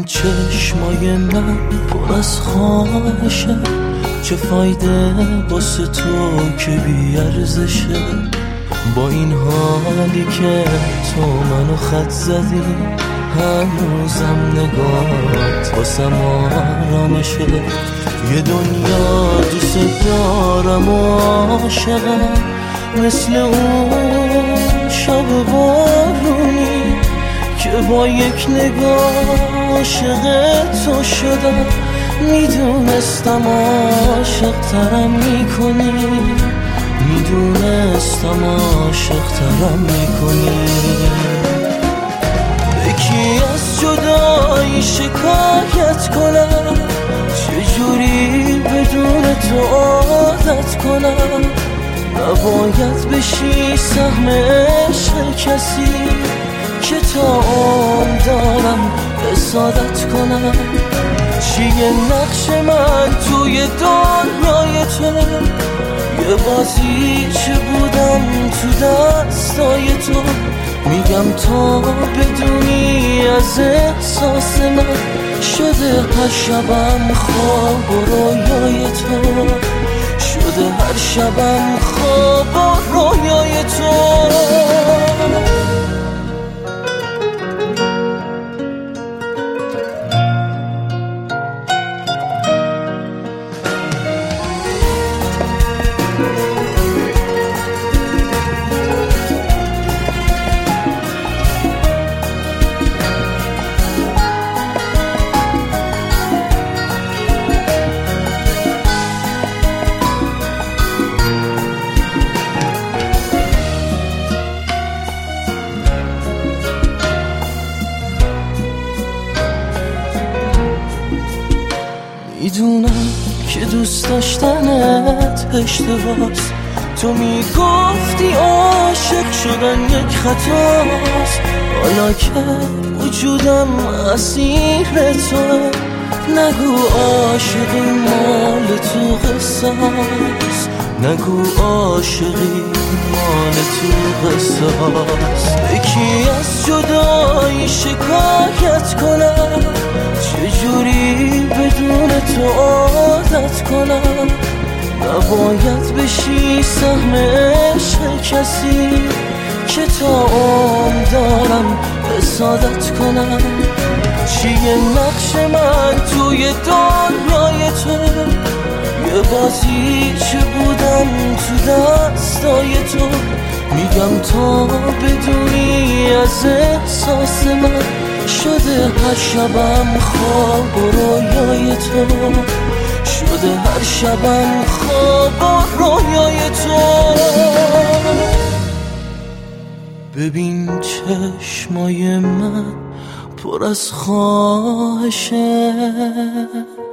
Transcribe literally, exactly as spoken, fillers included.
چشمای من پر از خواهشه، چه فایده واسه تو که بی‌ارزشه. با این حالی که تو منو خط زدی، هنوزم نگاهت واسم آرامشه. یه دنیا دوست دارم و عاشقم، مثل اون شب بارونی که با یک نگاه عاشق تو شدم. میدونستم عاشق ترم میکنی، میدونستم عاشق ترم میکنی. یکی از جدایی شکایت کنم، چجوری بدون تو عادت کنم. نباید بشی سهم عشق کسی که تا عمر دارم حسادت کنم. چیه نقش من توی دنیای تو؟ یه بازی چه بودم تو دستای تو؟ میگم تا بدونی از احساس من شده هر شبم خواب و رویای تو، شده هر شبم خواب و رویای تو. میدونم که دوست داشتنت اشتباهست، تو میگفتی عاشق شدن یک خطاست. حالا که وجودم اسیر توه، نگو عاشقی مال تو قصاست، نگو عاشقی مال تو قصاست. یکی از جدایی شکایت کنم، چجوری بدون تو عادت کنم. نباید بشی سهم عشق کسی که تا عمر دارم حسادت کنم. چیه نقش من توی دنیای تو؟ یه بازی چه بودم تو دستای تو؟ میگم تا بدونی از احساس من شده هر شبم خواب و رویای تو، شده هر شبم خواب و رویای تو. ببین چشمای من پر از خواهشه،